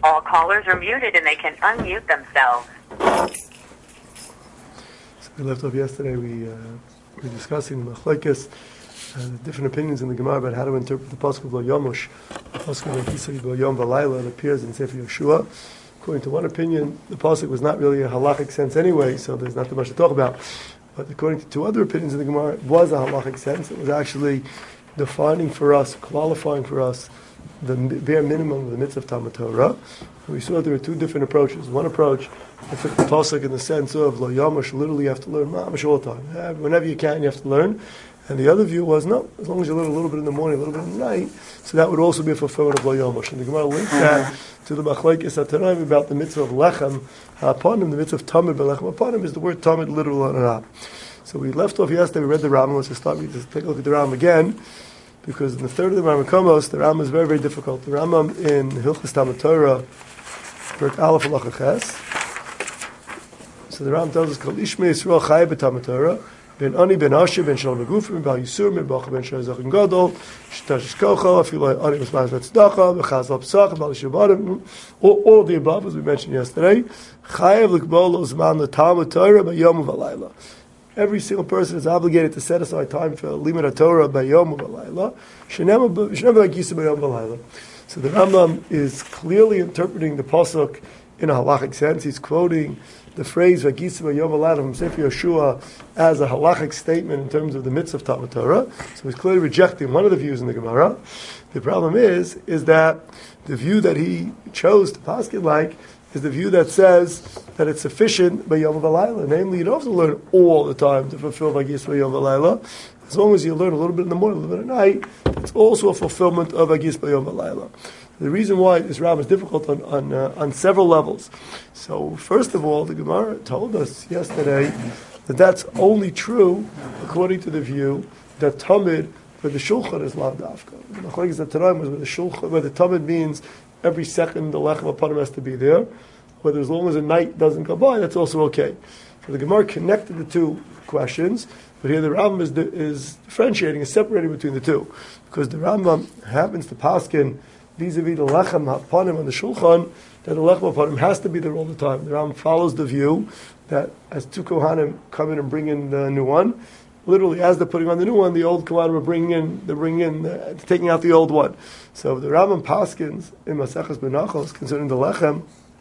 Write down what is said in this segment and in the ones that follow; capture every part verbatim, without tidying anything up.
All callers are muted and they can unmute themselves. So we left off yesterday, we uh, were discussing the machlokes, uh, the different opinions in the Gemara about how to interpret the pasuk of Lo Yomush, the pasuk of Kisei Lo Yom V'Layla that appears in Sefer Yeshua. According to one opinion, the pasuk was not really a halachic sense anyway, so there's not too much to talk about. But according to two other opinions in the Gemara, it was a halachic sense. It was actually defining for us, qualifying for us, the bare minimum of the mitzvah of Talmud Torah. We saw there were two different approaches. One approach, I took the pasuk in the sense of Lo Yomush, literally you have to learn mamash all the time. Whenever you can, you have to learn. And the other view was, no, as long as you learn a little bit in the morning, a little bit in the night, so that would also be a fulfillment of Lo Yomush. And the Gemara linked that to the machlokes HaTanoim about the mitzvah of lechem upon him. The mitzvah of tamid belechem upon him is the word tamid literal or not. So we left off yesterday, we read the Rambam. Let's just start, we just take a look at the Rambam again, because in the third of the Rambam Komos, the Rambam is very, very difficult. The Rambam in Hilchos Talmud Torah, Perek Aleph Halacha Ches. So the Rambam tells us, Kol Ishmei Yisrael Chai b'Talmud Torah, Ben Ani Ben Asher Ben Shalom Begufim Ben Bal Yisur Ben Bacha Ben Shai Zachin Gadol Shtash Kocha Afilai Ani Mismaz Tzedakah Bechaz Lapsach Bal Yishubarim, all all of the above, as we mentioned yesterday. Chayev L'Kbol Zman LeTalmud Torah B'Yom V'Layla. Every single person is obligated to set aside time for Limud Torah B'Yom V'Layla. Shenema Shenema Gisa B'Yom V'Layla. So the Rambam is clearly interpreting the pasuk in a halachic sense. He's quoting the phrase "V'Gisa B'Yom V'Layla" from Sefer Yeshua as a halachic statement in terms of the mitzvah of Talmud Torah. So he's clearly rejecting one of the views in the Gemara. The problem is, is that the view that he chose to paskin like is the view that says that it's sufficient by Yom V'Layla. Namely, you don't have to learn all the time to fulfill V'Gisa B'Yom V'Layla. As long as you learn a little bit in the morning, a little bit at night, it's also a fulfillment of V'Gisa B'Yom V'Layla. The reason why this Rambam is difficult on on, uh, on several levels. So, first of all, the Gemara told us yesterday that that's only true according to the view that Tamid for the Shulchan is Lav Dafka. The machlokes at Tanaim was where the Shulchan, where the Tamid means every second the lechem upon him has to be there. Whether as long as a night doesn't go by, that's also okay. So the Gemara connected the two questions, but here the Rambam is, is differentiating, is separating between the two, because the Rambam happens to paskin vis-a-vis the lechem upon him on the Shulchan, that the lechem upon him has to be there all the time. The Rambam follows the view that as two Kohanim come in and bring in the new one, literally as they're putting on the new one, the old Kohanim are bringing in, they're bringing in, uh, taking out the old one. So the Rambam paskins in Maseches Menachos concerning the lechem,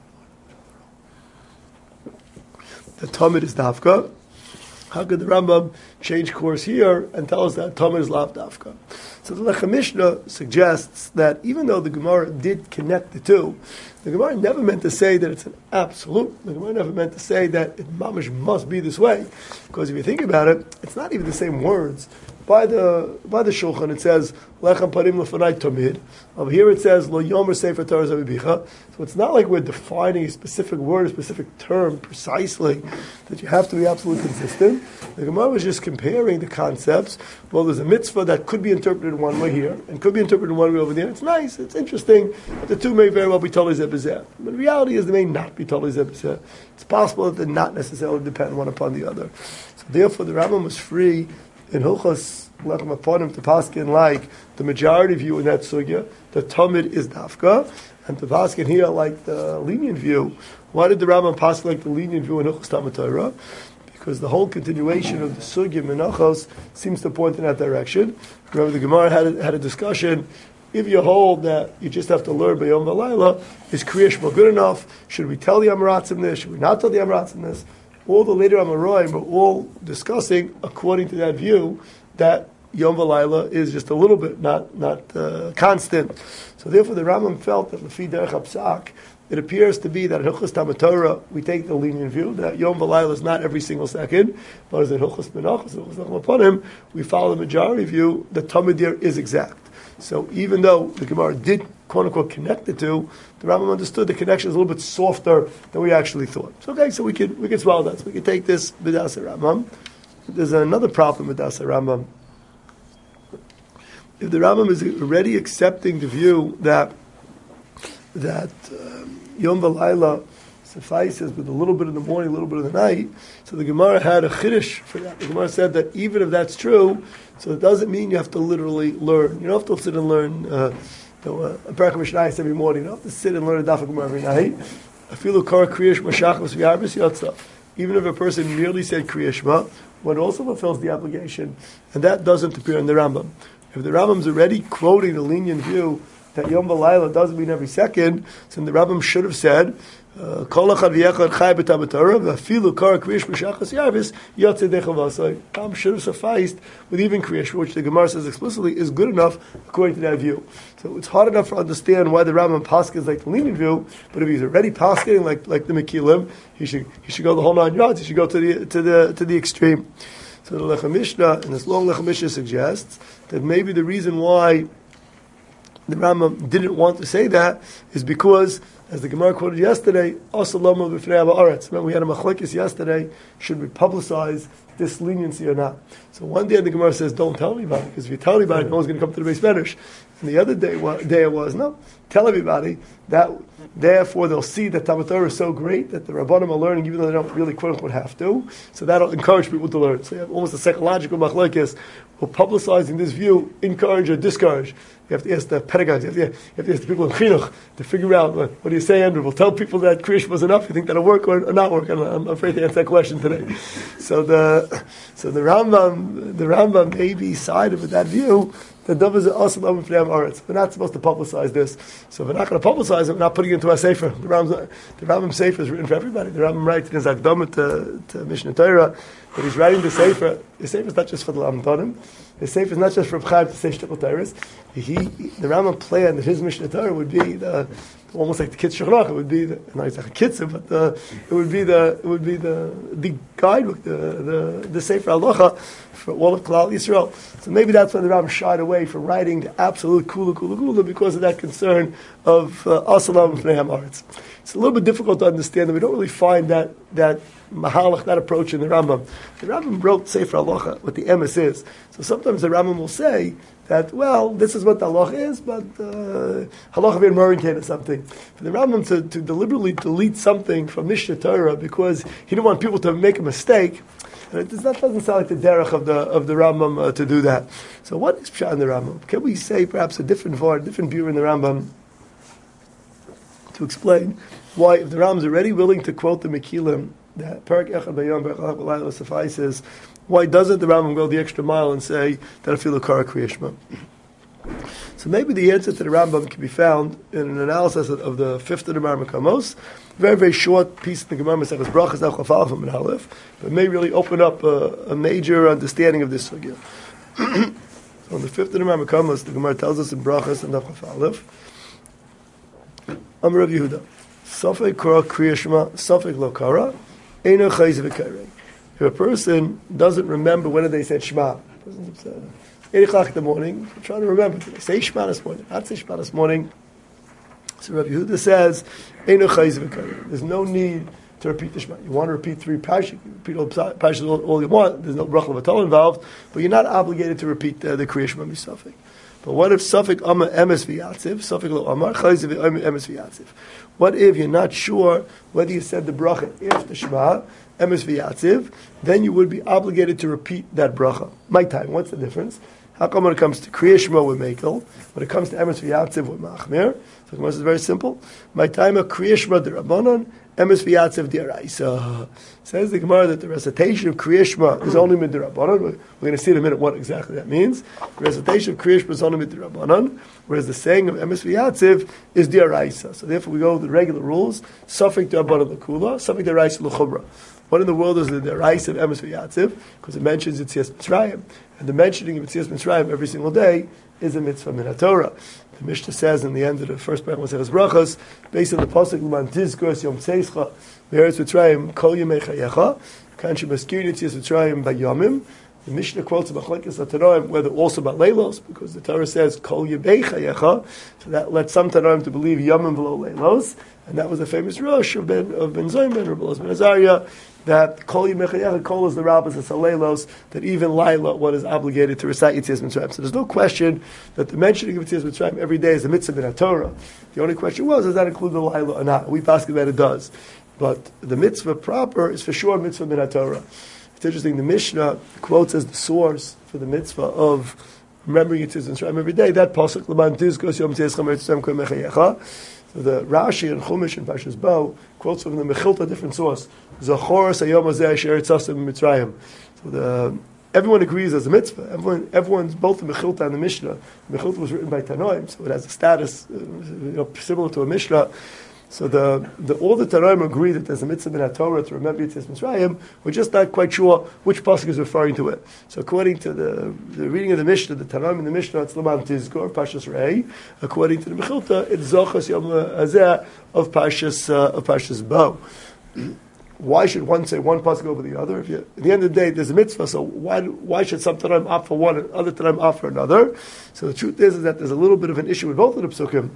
the Tamid is Dafka. How could the Rambam change course here and tell us that Tamid is Lav Dafka? So the Lechem Mishnah suggests that even though the Gemara did connect the two, the Gemara never meant to say that it's an absolute. The Gemara never meant to say that it mamish must be this way. Because if you think about it, it's not even the same words. By the by the Shulchan it says Lechem Parim Lefanai Tamid. Over here it says Lo Yomer Sefer Torah Zavibicha. So it's not like we're defining a specific word, a specific term precisely that you have to be absolutely consistent. The Gemara was just comparing the concepts. Well, there's a mitzvah that could be interpreted one way here and could be interpreted one way over there. It's nice, it's interesting, but the two may very well be totally zebizeh. But the reality is they may not be totally zebizeh. It's possible that they not necessarily depend one upon the other. So therefore the Rambam was free in Hilchos Lechem upon him to paskin like the majority view in that sugya, the Tamid is Dafka, and to paskin here like the lenient view. Why did the Rambam paskin like the lenient view in Hilchos Talmud Torah? Because the whole continuation of the sugya Menachos seems to point in that direction. Remember, the Gemara had a, had a discussion. If you hold that you just have to learn by Yom V'Layla, is Kriya Shema good enough? Should we tell the Amaratzim this? Should we not tell the Amaratzim this? All the later Amoraim were all discussing, according to that view, that Yom V'Layla is just a little bit, not not uh, constant. So therefore the Rambam felt that Lefi Derech HaPsak, it appears to be that in Hilchos Talmud Torah we take the lenient view that Yom V'Layla is not every single second, but as in Hilchos Menachos, Hilchos Lechem upon him, we follow the majority view that Tamid there is exact. So even though the Gemara did quote unquote connect the two, the Rambam understood the connection is a little bit softer than we actually thought. So okay, so we could we could swallow that. So we could take this B'das Rambam. There's another problem with B'das Rambam. If the Rambam is already accepting the view that that um, Yom V'Layla suffices with a little bit in the morning, a little bit in the night, so the Gemara had a chiddush for that. The Gemara said that even if that's true, so it doesn't mean you have to literally learn. You don't have to sit and learn uh, know, uh, a Parak Mishnayos every morning. You don't have to sit and learn a Daf Gemara every night. Afilu kar kriyash mashachos v'yarbis yotza. Even if a person merely said Kriya Shema, one also fulfills the obligation, and that doesn't appear in the Rambam. If the Rambam's already quoting the lenient view that Yom V'Layla doesn't mean every second, then the Rambam should have said, Kol echad v'yechad chai b'tam b'torah, v'afilu kar kriyash mashachos yarvis yotzei decha v'asai. Rambam should have sufficed with even Kriya Shema, which the Gemara says explicitly is good enough according to that view. So it's hard enough to understand why the Rambam paskins like the lenient view, but if he's already pasking like like the Mekilim, he should he should go the whole nine yards. He should go to the to the to the extreme. So the Lechem Mishnah, and this long Lechem Mishnah suggests that maybe the reason why the Rambam didn't want to say that is because, as the Gemara quoted yesterday, Asalama b'fnei ha'aretz. Remember, we had a machlokes yesterday. Should we publicize this leniency or not? So one day the Gemara says, "Don't tell anybody, because if you tell anybody, no one's going to come to the Beis Medrash." And the other day, day it was, no, tell everybody. That therefore they'll see that Talmud Torah is so great that the Rabbanim are learning, even though they don't really quote unquote have to. So that'll encourage people to learn. So you have almost a psychological machlokes. Will publicizing this view encourage or discourage? You have to ask the pedagogues, you have to, you have to ask the people in chinuch to figure out what, what do you say, Andrew? We'll tell people that Kriya Shema was enough. You think that'll work or, or not work? I'm, I'm afraid to answer that question today. So the so the Rambam the Rambam maybe sided with that view. The dove is also over for them aretz. We're not supposed to publicize this, so if we're not going to publicize it, we're not putting it into our sefer. The Rambam, the Rambam sefer is written for everybody. The Rambam writes in his Akdama to, to Mishnah Torah that he's writing the sefer. The sefer is not just for the Lamdanim. The sefer is not just for Chaim to say Shtickle Torahs. He, the Rambam planned that his Mishnah Torah would be the almost like the Kitzur Shulchan. It would be the, not exactly Kitzur, but the, it would be the it would be the the guidebook, the the, the sefer halacha for all of Klal Yisrael. So maybe that's why the Rambam shied away from writing the absolute kula kula kula because of that concern of asalam v'nei ha'aretz. It's a little bit difficult to understand that we don't really find that that mahalach, that approach in the Rambam. The Rambam wrote Sefer Halacha, what the emes is. So sometimes the Rambam will say that, well, this is what the halacha is, but uh, halacha ben Morinkin or something. For the Rambam to, to deliberately delete something from Mishnah Torah because he didn't want people to make a mistake, and it does, that doesn't sound like the derech of the of the Rambam uh, to do that. So what is pshat in the Rambam? Can we say perhaps a different view, a different view in the Rambam to explain why, if the Rambam is already willing to quote the Mekilim, that Parak Echad Bayom Berachach B'Layla suffices, why doesn't the Rambam go the extra mile and say that Afilu Kara Kriya Shema? So maybe the answer to the Rambam can be found in an analysis of, of the fifth of the Gemara Makamos, very very short piece of the Gemara Maseches Brachos Daf Chaf Aleph and Aleph, but may really open up a, a major understanding of this sugya. So in the fifth of the Gemara Makamos, the Gemara tells us in Brachos and Daf Chaf Aleph, Amar Rav Yehuda, Safek Kara Kriya Shema, Safek Lo Kara, Eino Chayz V'Kairei. If a person doesn't remember when they said Shema, it's uh, eight o'clock in the morning, I'm trying to remember, did they say Shema this morning? Not say Shema this morning. So Rabbi Yehuda says, Eino Chayz V'Kairei. There's no need to repeat the Shema. You want to repeat three parashas, you can repeat all parashas all, all you want. There's no bracha v'tol involved, but you're not obligated to repeat the, the Kriya Shema Misafek. But what if Safek Amar Emes V'Yatziv, Safek Lo Amar Chayz Emes V'Yatziv? What if you're not sure whether you said the bracha after Shema, Emes V'Yatziv, then you would be obligated to repeat that bracha. My time, what's the difference? How come when it comes to Kriya Shema with Mekel, when it comes to Emes V'Yatziv with Machmir? So the is very simple. My time of Kriya Shema d'Rabbanan, Emes V'Yatziv d'Oraisa. Says the Gemara that the recitation of Kriya Shema is only mid-Rabbanan. We're going to see in a minute what exactly that means. The recitation of Kriya Shema is only mid-Rabbanan, whereas the saying of Emes V'Yatziv is d'Oraisa. So therefore we go with the regular rules. Safek d'Rabbanan l'Kula, Safek d'Oraisa l'Chumra. What in the world is the d'Oraisa of Emes V'Yatziv? Because it mentions Yetzias Mitzrayim. And the mentioning of Yetzias Mitzrayim every single day is a mitzvah min HaTorah. The Mishnah says in the end of the first paragraph of Brachos, based on the pasuk L'man Tizkos Yom Tzeischa V'Eretz Mitzrayim Kol Yemei Chayecha Kan Shemaskir Yetzias Mitzrayim B'Yomim. The Mishnah quotes about Machlekes HaTanoim, whether also about Leilos, because the Torah says Kol Yemei Chayecha, so that led some Tanoim to believe Yomim below Leilos, and that was a famous Rosh of Ben of Ben Zoyim Ben Rabbi Ben Azariah, that Kol Yemei Chayecha, Kol is the rabbis, it's a Leilos, that even Laila, one is obligated to recite Yetzias Mitzrayim. So there's no question that the mentioning of Yetzias Mitzrayim every day is a mitzvah in Torah. The only question was, does that include the Laila or not? We ask that it does. But the mitzvah proper is for sure mitzvah in Torah. It's interesting, the Mishnah quotes as the source for the mitzvah of remembering Yitzis Mitzrayim every day, that pasuk Laman Tizkos Yom Teischem Eretz Yisrael Kol Mechayecha. So the Rashi and Chumash and Parshas Bo quotes from the Mechilta, different source. Zachor Sayom Azeh Asher Tzasim Mitzrayim. So the everyone agrees as a mitzvah. Everyone, everyone's both the Mechilta and the Mishnah. The Mechilta was written by Tanoim, so it has a status uh, you know, similar to a Mishnah. So the, the all the Tanoim agree that there's a mitzvah in Torah to remember Yitzis Mitzrayim. We're just not quite sure which pasuk is referring to it. So according to the, the reading of the Mishnah, the Tanoim in the Mishnah, it's Laman Tizkor, Parshas Rei. According to the Mechilta, it's Zochas Yom Hazeh of Parshas uh, of Parshas Bo. Why should one say one pasuk over the other? If you, at the end of the day, there's a mitzvah, so why why should some Tanoim opt for one and other Tanoim opt for another? So the truth is, is that there's a little bit of an issue with both of the psukim.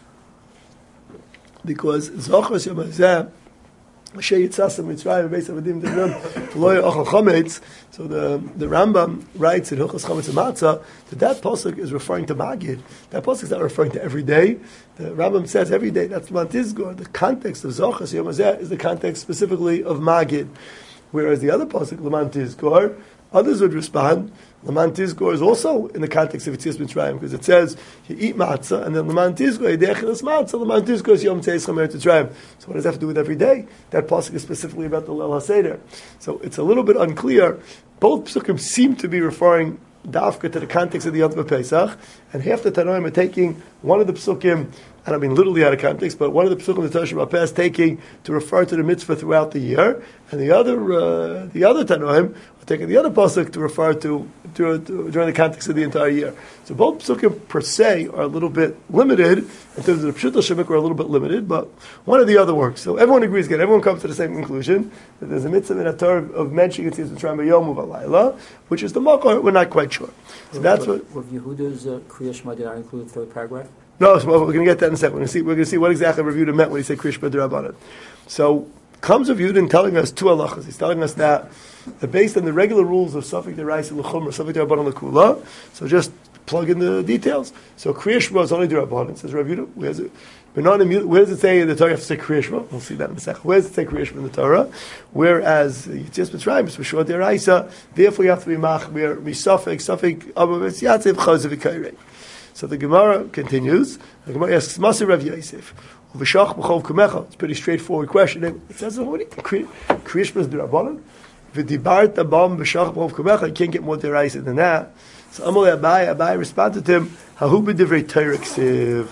Because Zochos Yom Hazeh, Asher Yitzasem Mitzrayim, Beis Avadim Devam, Lo Yachal Chametz. So the the Rambam writes in Hilchos Chametz and Matzah that that pasuk is referring to Magid. That pasuk is not referring to every day. The Rambam says every day. That's Laman Tizkor. The context of Zochos Yom Hazeh is the context specifically of Magid, whereas the other pasuk Laman Tizkor, others would respond, Laman Tizkor is also in the context of Yitzis Mitzrayim, because it says, you eat matzah, and then Laman Tizkor, Yidechilas matzah, Laman Tizkor is Yom Teischem Eretz Mitzrayim. So what does that have to do with every day? That pasuk is specifically about the Leil HaSeder. So it's a little bit unclear. Both psukim seem to be referring dafka to the context of the Yom Tov Pesach, and half the Tanoim are taking one of the psukim, and I mean literally out of context, but one of the psukim the Torah Shabbat is taking to refer to the mitzvah throughout the year, and the other uh, the other Tanoim are taking the other pasuk to refer to, to, to during the context of the entire year. So both psukim per se are a little bit limited in terms of the Pshuto Shemik are a little bit limited, but one or the other works. So everyone agrees again. Everyone comes to the same conclusion that there's a mitzvah in a Torah of mentioning Yitzis Mitzrayim Yom Uvalayla, which is the Makor. We're not quite sure. So that's what. With Yehuda's uh, Kriya Shema, did I include the third paragraph? No, so we're going to get that in a second. We're going to see, we're going to see what exactly Rav Yehuda meant when he said Kriya Shema D'Rabbanan. So comes Rav Yehuda telling us two halachas. He's telling us that, that based on the regular rules of Safek D'Raisa L'Chumra, Safek D'Rabbanan L'Kula, so just plug in the details. So Kriya Shema is only D'Rabbanan. Says Rav Yehuda, where's it? Where does it say in the Torah you have to say Kriya Shema? We'll see that in a second. Where does it say Kriya Shema in the Torah? Whereas Yitzis Mitzrayim is for sure D'Raisa, therefore you have to be Machmir, Misafek, Safek, Abu Yatzev, Chazav, V'Kairei. So the Gemara continues. The Gemara asks, Masir Rav Yosef, V'shach b'chov kumecha. It's a pretty straightforward question. It says, what do you Kriya Shema is D'Rabbanan? V'dibart abam v'shach b'chov kumecha. You can't get more D'Raisa than that. So Amalei Abai, Abai responded to him, Hahu b'divrei Torah ksiv.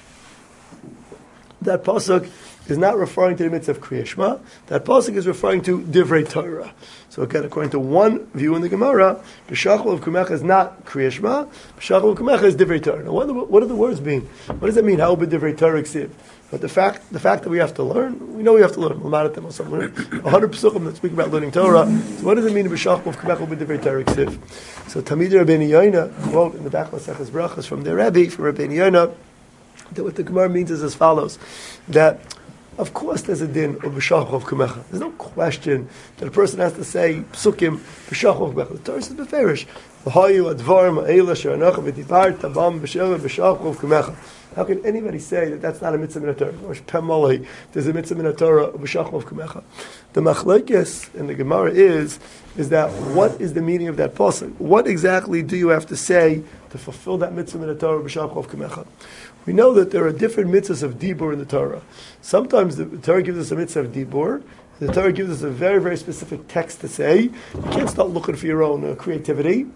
That pasuk is not referring to the mitzvah of Kriya Shema. That pasuk is referring to Divrei Torah. So again, according to one view in the Gemara, B'shachol of Kumecha is not Kriya Shema. B'shachol of Kumecha is Divrei Torah. Now, what, what do the words mean? What does that mean? How be Divrei Torah ksiv? But the fact, the fact that we have to learn, we know we have to learn. A hundred pesukim that speak about learning Torah. So what does it mean? B'shachol of Kumecha be Divrei Torah ksiv? So Tamid Rabbeinu Yoina quote in the back of Maseches Brachos from their Rebbe, from Rabbeinu Yoina, that what the Gemara means is as follows: that of course there's a din of b'shachol of kumecha. There's no question that a person has to say psukim b'shachol of kumecha. The Torah says beferish v'hayu advar ma'ela she'anocha v'dibar tabam b'shem b'shachol of kumecha. How can anybody say that that's not a mitzvah in a Torah? There's a mitzvah in a Torah of b'shachol of kumecha. The machlekes in the Gemara is is that what is the meaning of that pasuk? What exactly do you have to say to fulfill that mitzvah in a Torah of b'shachol of kumecha? We know that there are different mitzvahs of dibur in the Torah. Sometimes the Torah gives us a mitzvah of dibur. The Torah gives us a very, very specific text to say. You can't start looking for your own uh, creativity.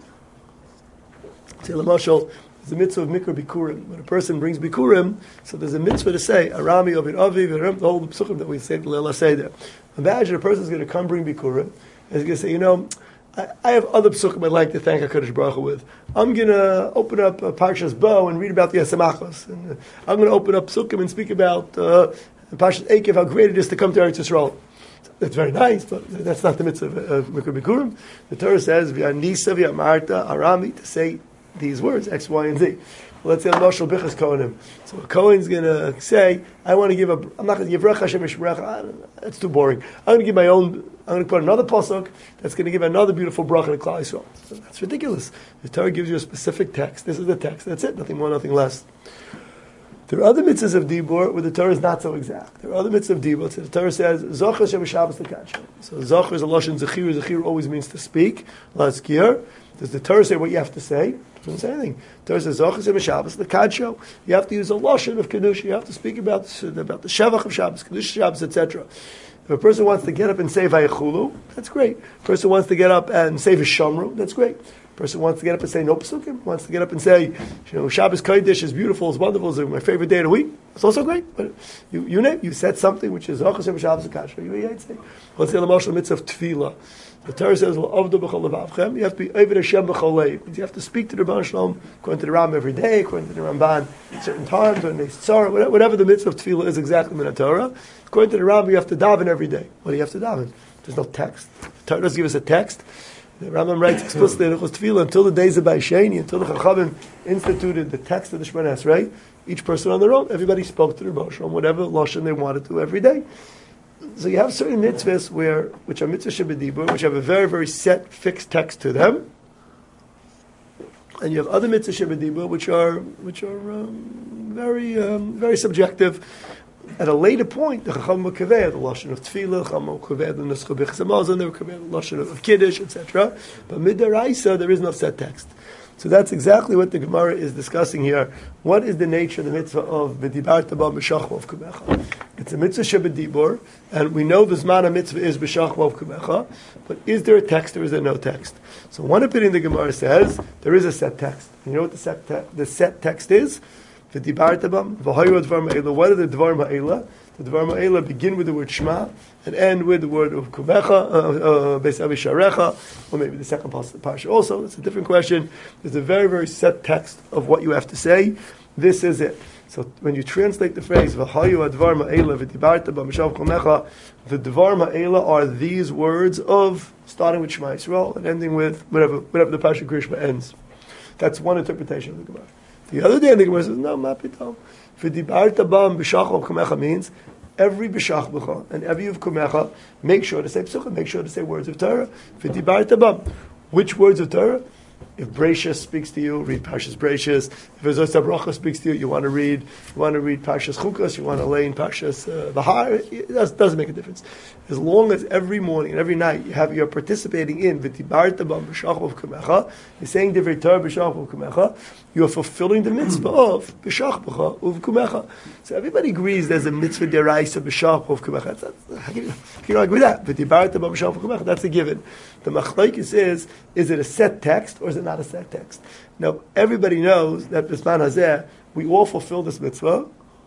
Say, Lamashal, there's a mitzvah of mikra bikurim. When a person brings bikurim, so there's a mitzvah to say, Arami, Ovid, Aviv, the whole psukim that we say, Leil HaSeder. Imagine a person's going to come bring bikurim, and he's going to say, you know, I have other psukim I'd like to thank HaKadosh Baruch Hu with. I'm going to open up uh, Parshas Bo and read about the Yasamachos. And, uh, I'm going to open up psukim and speak about uh, Parshas Eikev, how great it is to come to Eretz Yisrael. That's very nice, but that's not the mitzvah of Mikra Bikurim. The Torah says, V'anisa v'amarta arami, to say these words, X, Y, and Z. Well, let's say Moshe Bichas Kohanim. So a Kohen's going to say, I want to give a, I'm not going to give Rech Hashem Yishmerach, that's too boring. I'm going to give my own, I'm going to put another pasuk that's going to give another beautiful bracha to Klal Yisrael. So that's ridiculous. The Torah gives you a specific text. This is the text. That's it. Nothing more, nothing less. There are other mitzvahs of Dibur where the Torah is not so exact. There are other mitzvahs of Dibur. So the Torah says, Zocher Shem Shabbos L'Kachim. So Zocher is a Lashon Zechir. Zechir always means to speak. Lazkir. Does the Torah say what you have to say? Doesn't say anything. Torah says Zochas and Shabbos the Kadsho. You have to use a lashon of kedusha. You have to speak about about the shevach of Shabbos, kedusha Shabbos, et cetera. If a person wants to get up and say Vayechulu, that's great. A person wants to get up and say Vishamru, that's great. A person wants to get up and say No Pesukim, wants to get up and say, you know, Shabbos Kodesh is beautiful, it's wonderful, it's my favorite day of the week. It's also great. But you you name, you said something which is Zochas and Shabbos the Kadsho. You might say, what's the Lamashal mitzvah of Tefillah? The Torah says, you have to be Oved Hashem b'chol leiv. You have to speak to the Rebbeinu Shalom according to the Ram every day, according to the Ramban at certain times, when they tzara, whatever the mitzvah of tefillah is exactly in the Torah. According to the Ram, you have to daven every day. What do you have to daven? There's no text. The Torah doesn't give us a text. The Rambam writes explicitly in Hilchos Tefillah, until the days of Baisheni, until the Chachamim instituted the text of the Shemoneh Esrei, each person on their own, everybody spoke to the Rebbeinu Shalom, whatever lashon they wanted to every day. So you have certain mitzvahs where, which are mitzvah shebedibur, which have a very, very set, fixed text to them, and you have other mitzvah shebedibur, which are, which are um, very, um, very subjective. At a later point, the Chacham will kaveh the lashon of tefillah, Chacham will kaveh the nuscha b'chas hamazon, they will kaveh the lashon of kiddush, et cetera. But midaraisa, there is no set text. So that's exactly what the Gemara is discussing here. What is the nature of the mitzvah of v'dibarta ba b'shachva of kumecha? It's a mitzvah shebedibur, and we know the zman mitzvah is b'shachva of kumecha, but is there a text or is there no text? So one opinion the Gemara says, there is a set text. You know what the set, te- the set text is? V'dibarta ba, v'hayu advar ma'ela. What are the dvar ma'ela? The dvar ma'ela begin with the word shema and end with the word of kumecha, beis avisharecha, or maybe the second part of the parsha also. It's a different question. There's a very, very set text of what you have to say. This is it. So when you translate the phrase v'hayu advar ma'ela v'dibarta ba mishav kumecha, the dvar ma'ela are these words of starting with Shema Yisrael and ending with whatever whatever the parsha Krishma ends. That's one interpretation of the Gemara. The other day the Gemara says no, mapitom. V'dibarta ba b'shachva kumecha means every b'shach b'cha and every of kumecha, make sure to say psucha, make sure to say words of Torah. V'dibarta ba. Which words of Torah? If Breishis speaks to you, read Parshas Breishis. If Ezosah Bracha speaks to you, you want to read, you want to read Parshas Chukas, you want to lay in Parshas uh, Bahar. It does, doesn't make a difference. As long as every morning and every night you have, you're participating in V'tibarta ba b'shach kumecha, you're saying Divrei Torah b'shach kumecha, you are fulfilling the mitzvah of b'shach kumecha. So everybody agrees there's a mitzvah deraisa b'shach kumecha. How can you, can you argue with that? V'tibarta ba b'shach kumecha. That's a given. The machlokes is, is it a set text or is it not a set text? Now, everybody knows that Bisman Hazeh, we all fulfill this mitzvah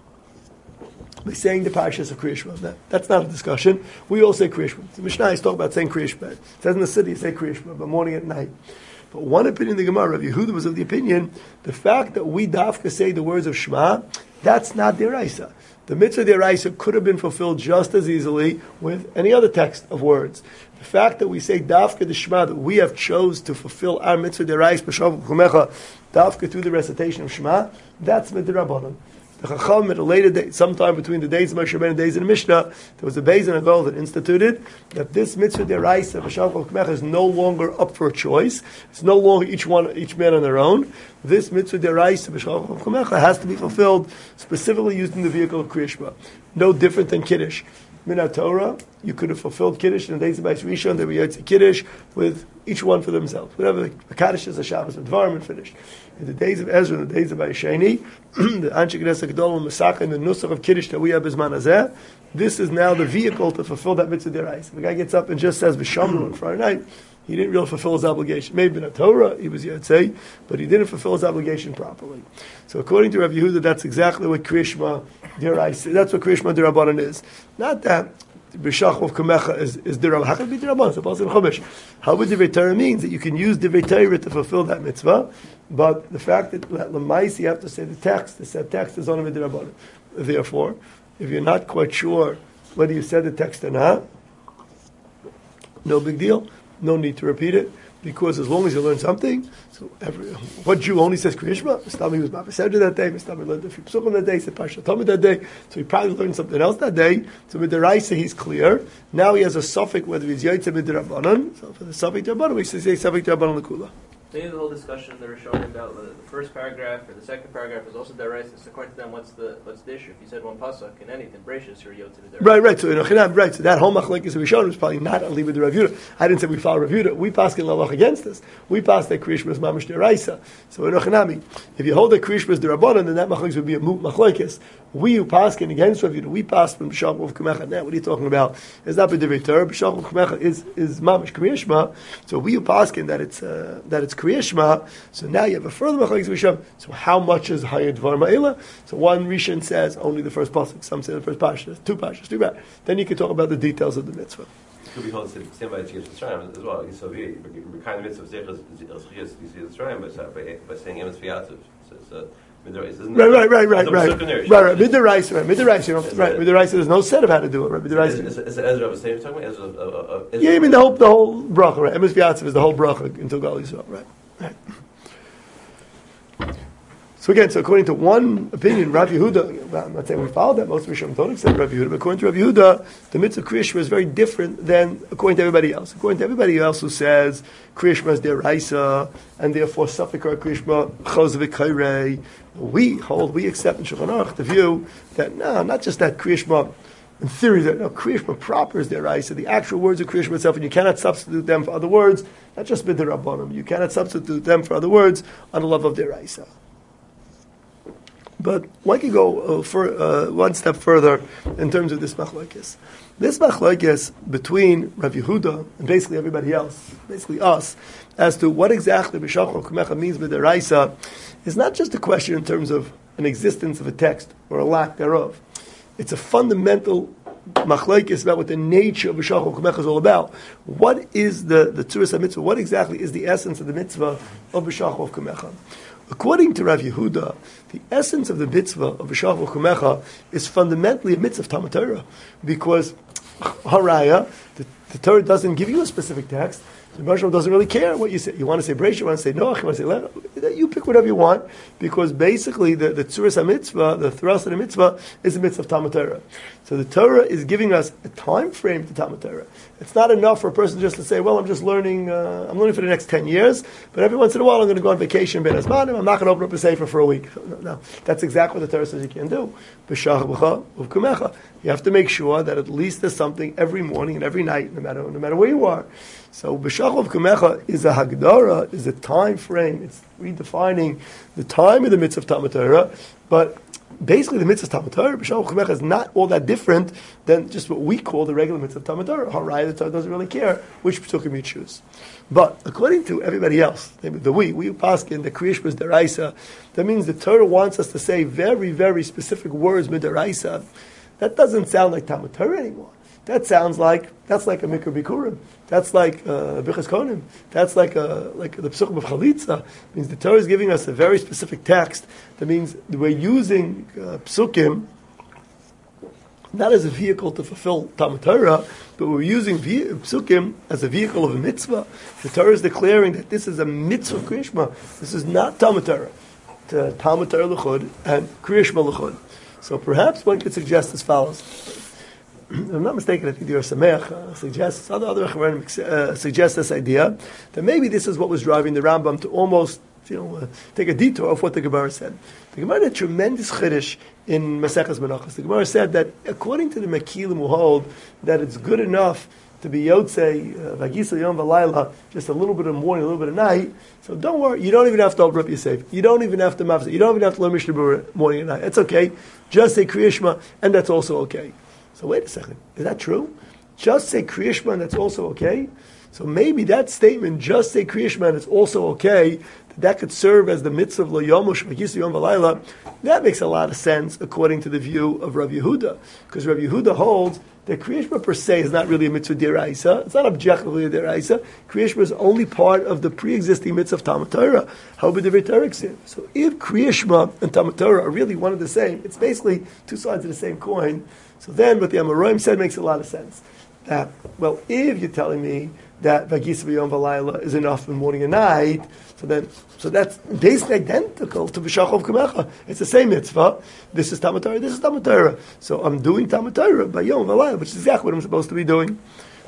by saying the parashas of Kriya Shema. That, that's not a discussion. We all say Kriya Shema. The Mishnah is talking about saying Kriya Shema. It says in the city, you say Kriya Shema, but morning and night. But one opinion, the Gemara, Rav Yehuda was of the opinion, the fact that we dafka say the words of Shema, that's not deraisa. The mitzvah deraisa could have been fulfilled just as easily with any other text of words. The fact that we say dafka the Shema, that we have chose to fulfill our mitzvah deraisa b'shav kumecha dafka through the recitation of Shema, that's midrabanan. The Chacham at a later date, sometime between the days of Moshe Rabbeinu and the days of the Mishnah, there was a Beis Din Agol that instituted that this mitzvah deraisa b'shav kumecha is no longer up for a choice. It's no longer each one, each man on their own. This mitzvah deraisa b'shav kumecha has to be fulfilled specifically used in the vehicle of Kriya Shema. No different than Kiddush. Minat Torah, you could have fulfilled Kiddush in the days of Beis Rishon. They were Yotze Kiddush with each one for themselves. Whatever the Kaddish is, a Shabbos, with Dvarim, and finished. In the days of Ezra, in the days of Beis Sheni, the Anshe Knesset Gedol and Masach and the Nusach of Kiddush that we have Bisman Hazeh, this is now the vehicle to fulfill that mitzvah deraisa. The guy gets up and just says V'shamru on Friday night. He didn't really fulfill his obligation. Maybe in a Torah, he was Yotzei, but he didn't fulfill his obligation properly. So according to Rav Yehuda, that's exactly what Kriya Shema deraisa, that's what Kriya Shema derabanan is. Not that b'shach of kumecha is, is derabanan. How can it be derabanan? It's supposed to be chumash. How would Divrei Torah means that you can use Divrei Torah to fulfill that mitzvah, but the fact that l'mais you have to say the text, the said text is only derabanan. Therefore, if you're not quite sure whether you said the text or not, no big deal. No need to repeat it, because as long as you learn something, so every, what Jew only says Kriya Shema? Mistami was Ma'aseh that day, Mistami learned a few Psukim that day, said Parshat Tamid that day, so he probably learned something else that day. So with the Raisa he's clear. Now he has a suffix whether he's Yaitze Midrabanan. So for the suffix Rabbanan, we say suffix Rabbanan L'Kula. Maybe the whole discussion they were showing about the, the first paragraph or the second paragraph is also deraisa. So according to them, what's the what's the issue? If you said one pasuk in anything, Bereshis, you're yod to the deraisa. Right, right. So in Ochinam, right. So that whole machlekes we showed was probably not only with the Rav Yehuda. I didn't say we follow Rav Yehuda. We pass in lalach against this. We pass that Kriyish was mamish deraisa. So in Ochinami, if you hold that Kriyish was derabbanan, then that machlekes would be a moot machlekes. We who pass in against Rav Yehuda, we pass from B'shach of Kumecha. Now, what are you talking about? It's not b'divrei Torah. B'shach of Kumecha is is mamish Kriyishma. So we who pass in that it's uh, that it's Kriyishma. So now you have a further machlekes v'sham. So how much is Hayed Dvar Ma'ila? So one Rishon says only the first pasuk. Some say the first pasuk. Two pashas, too bad. Then you can talk about the details of the mitzvah. Could be called same by Tziyas Mitzrayim as well. So we kind of mitzvah zechas Tziyas Mitzrayim by by saying Emes Fiatzav. So Right, right, right, right, right, right, right. Midiraisa, right, Midiraisa, right, Midiraisa. There's no set of how to do it, right? Midiraisa. Is it Ezra was saying talking about Ezra? Yeah, I mean the whole the whole bracha, right? Emes Fiatzav is the whole bracha until Gal Yisrael, right? Right. So again, so according to one opinion, Rav Yehuda, well, I'm not saying we followed that, most Rishon don't accept Rav Yehuda, but according to Rav Yehuda, the mitzvah Kriyishma is very different than according to everybody else. According to everybody else who says Kriyishma is deraisa, and therefore Safekar Kriyishma Chos v'Kairei, we hold, we accept in Shulchan Aruch the view that, no, not just that Kriyishma, in theory, that no, Kriyishma proper is deraisa, the actual words of Kriyishma itself, and you cannot substitute them for other words, not just b'derabbanim, you cannot substitute them for other words on the love of deraisa. But one can go uh, for, uh, one step further in terms of this machlokes. This machlokes between Rav Yehuda and basically everybody else, basically us, as to what exactly B'shach Kumecha means with deraisa, is not just a question in terms of an existence of a text or a lack thereof. It's a fundamental machlokes about what the nature of B'shach Kumecha is all about. What is the the tzuras mitzvah? What exactly is the essence of the mitzvah of B'shach Kumecha? According to Rav Yehuda, the essence of the mitzvah of B'shach Kumecha is fundamentally a mitzvah of Talmud Torah, because haraya, the, the Torah doesn't give you a specific text. The Moshe doesn't really care what you say. You want to say Breishis, you want to say Noach, you want to say Lech. You pick whatever you want, because basically the, the Tzuras HaMitzvah, the thrust of the mitzvah, is the mitzvah of Talmud Torah. So the Torah is giving us a time frame to Talmud Torah. It's not enough for a person just to say, well, I'm just learning, uh, I'm learning for the next ten years, but every once in a while I'm going to go on vacation, Ben Azmanim, I'm not going to open up a sefer for a week. No, no, that's exactly what the Torah says you can do. B'shach b'cha uv'kumecha. You have to make sure that at least there's something every morning and every night, no matter no matter where you are. So B'shach uv'kumecha is a hagdara, is a time frame. It's redefining the time of the mitzvah of Talmud Torah, but basically the mitzvah of Talmud Torah, B'shach uv'kumecha, is not all that different than just what we call the regular mitzvah of Talmud Torah. Haraya, the Torah doesn't really care which psukim you choose. But according to everybody else, the we, we paskin, the Kriyish was deraisa, that means the Torah wants us to say very, very specific words midaraisa. That doesn't sound like Talmud Torah anymore. That sounds like, that's like a Mikra Bikurim. That's like uh, Bichas Konim. That's like a, like the Psukim of Chalitza. It means the Torah is giving us a very specific text. That means we're using uh, Psukim not as a vehicle to fulfill Talmud Torah, but we're using Psukim as a vehicle of a mitzvah. The Torah is declaring that this is a mitzvah Kriyishma. This is not Talmud Torah. It's Talmud Torah L'chud and Kriyishma L'chud. So perhaps one could suggest as follows. If I'm not mistaken, I think the Sameach uh, suggests, other other uh, suggest this idea that maybe this is what was driving the Rambam to almost, you know, uh, take a detour of what the Gemara said. The Gemara had a tremendous chiddush in Maseches Menachos. The Gemara said that according to the Mekilim who hold that it's good enough to be Yotzei, Vagisa Yom V'Layla, just a little bit of morning, a little bit of night. So don't worry, you don't even have to open up Yosef. You don't even have to mafzeh. You don't even have to learn Mishnah Berurah morning and night. It's okay. Just say Kriyishma, and that's also okay. So wait a second, is that true? Just say Kriyishma, and that's also okay? So maybe that statement, just say Kriyishma, and it's also okay, that, that could serve as the mitzvah of Lo Yomush V'Yis Yom V'Layla. That makes a lot of sense according to the view of Rav Yehuda, because Rav Yehuda holds that Kriyishma per se is not really a mitzvah deraisa. It's not objectively a deraisa. Kriyishma is only part of the pre-existing mitzvah of Talmud Torah. How would the Torah say? So if Kriyishma and Talmud Torah are really one and the same, it's basically two sides of the same coin. So then what the Amoraim said makes a lot of sense. That, well, if you're telling me that Vagisa V'Yom V'Layla is enough in morning and night, so then, so that's basically identical to B'shach Kumecha. It's the same mitzvah. This is Talmud Torah, this is Talmud Torah. So I'm doing Talmud Torah by Yom V'Layla, which is exactly what I'm supposed to be doing.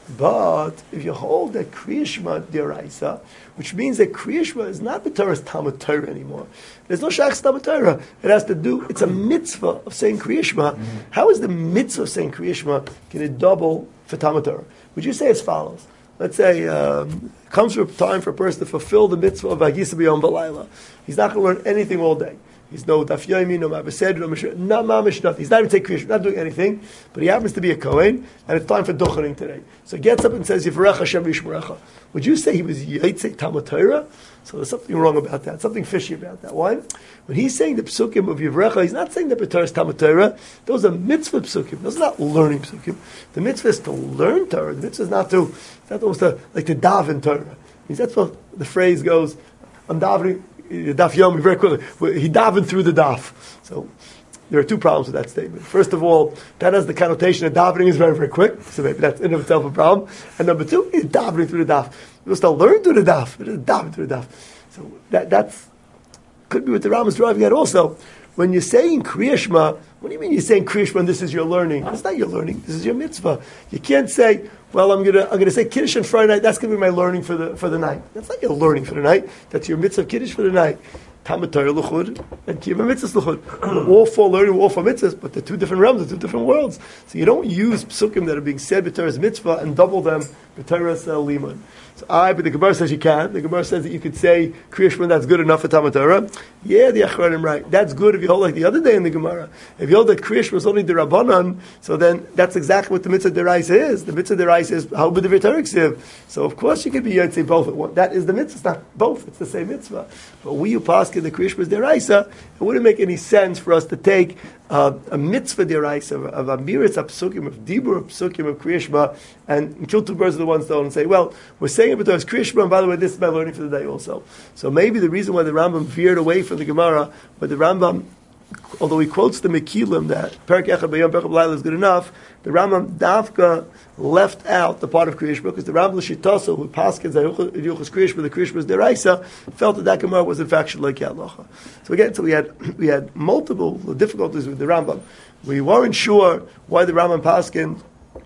But if you hold that Kriya Shema deraisa, which means that Kriya Shema is not the Torah's Talmud Torah anymore. There's no Shach's Talmud Torah. It has to do, it's a mitzvah of saying Kriya Shema. Mm-hmm. How is the mitzvah of saying Kriya Shema can it double for Talmud Torah? Would you say as follows? Let's say um, it comes for a time for a person to fulfill the mitzvah of Vayisa B'Yom V'Layla. He's not going to learn anything all day. He's no Daf Yomi, no Ma'aseh, no Mishra, no Mamish, nothing. He's not even taking Kriya, not doing anything, but he happens to be a Kohen, and it's time for Duchening today. So he gets up and says, Yivarech Hashem Yishmerecha. Would you say he was Yitzei Talmud Torah? So there's something wrong about that, something fishy about that. Why? When he's saying the psukim of Yivrecha, he's not saying the Torah is Talmud Torah. Those are mitzvah psukim. Those are not learning psukim. The mitzvah is to learn Torah. The mitzvah is not to, it's not almost to, like to daven Torah. Means that's what the phrase goes, I'm davening, Daf Yomi, very quickly. He davened through the daf. So there are two problems with that statement. First of all, that has the connotation that davening is very, very quick. So maybe that's in of itself a problem. And number two, he's davening through the daf. You're supposed to learn through the daf, but it's davening through the daf. So that that's could be what the Rambam is driving at also. When you're saying Kriya Shema, what do you mean you're saying Kriya Shema and this is your learning? It's not your learning, this is your mitzvah. You can't say, well, I'm gonna I'm gonna say Kiddush on Friday night, that's gonna be my learning for the for the night. That's not your learning for the night. That's your mitzvah of Kiddush for the night. Talmud Torah l'chud and Kiyum mitzvahs l'chud. All four learning, all four mitzvahs, but they're two different realms, they're two different worlds. So you don't use psukim that are being said b'Torah's mitzvah and double them b'Torah's uh, limud. So I, but the Gemara says you can. The Gemara says that you could say Kriya Shema, that's good enough for Talmud Torah. Yeah, the Achronim right. That's good if you hold like the other day in the Gemara. If you hold that Kriya Shema is only the Rabbanan, so then that's exactly what the mitzvah deraisa is. The mitzvah deraisa is how would the V'Torah ksiv. So of course you could be Yotzei both at one. That is the mitzvah. It's not both. It's the same mitzvah. But we who pass in the Kriya Shema is deraisa, it wouldn't make any sense for us to take uh, a mitzvah deraisa of, of amiris apsukim, of dibur apsukim of Kriya Shema, and kill two birds with one stone and say, well, we're saying it, but there's Kriya Shema, and by the way, this is my learning for the day also. So maybe the reason why the Rambam veered away from the Gemara, but the Rambam, although he quotes the Mekilim that Perek Echad B'Yom Perek B'Layla is good enough, the Rambam Dafka left out the part of Kriya Shema because the Rambam L'Shitaso, who paskins Yuchas Kriya Shema, the Kriya Shema is deraisa, felt that that Gemara was in fact Shalei Halacha. So again, so we had we had multiple difficulties with the Rambam. We weren't sure why the Rambam paskin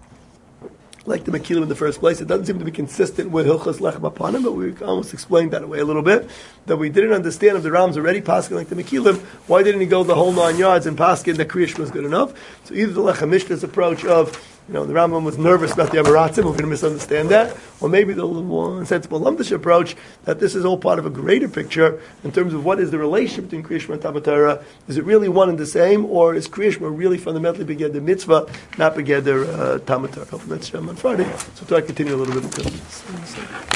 like the Mekilim in the first place. It doesn't seem to be consistent with Hilchas Lechem Apanim, but we almost explained that away a little bit. That we didn't understand if the Rambam's already paskin like the Mekilim, why didn't he go the whole nine yards and paskin that Kriya Shema was good enough? So either the Lechem Mishnah's approach of, you know, the Rambam was nervous about the Amaratzim, we're going to misunderstand that, or maybe the more sensible Lumdish approach that this is all part of a greater picture in terms of what is the relationship between Kriya Shema and Talmud Torah. Is it really one and the same, or is Kriya Shema really fundamentally begeder mitzvah, not begeder uh, Talmud Torah? Hopefully that's Shem on Friday. So try to continue a little bit.